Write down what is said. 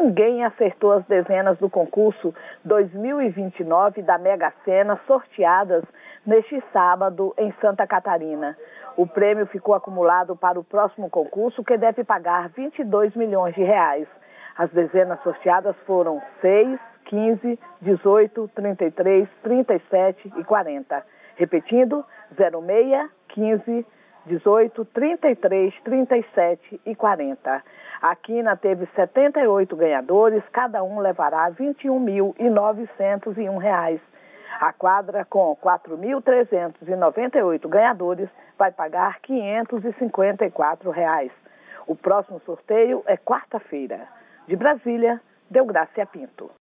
ninguém acertou as dezenas do concurso 2029 da Mega Sena sorteadas neste sábado em Santa Catarina. O prêmio ficou acumulado para o próximo concurso, que deve pagar 22 milhões de reais. As dezenas sorteadas foram 6, 15, 18, 33, 37 e 40. Repetindo, 06, 15, 18, 33, 37 e 40. A quina teve 78 ganhadores, cada um levará R$ 21.901. A quadra, com 4.398 ganhadores, vai pagar R$ 554. O próximo sorteio é quarta-feira. De Brasília, Deográcia Pinto.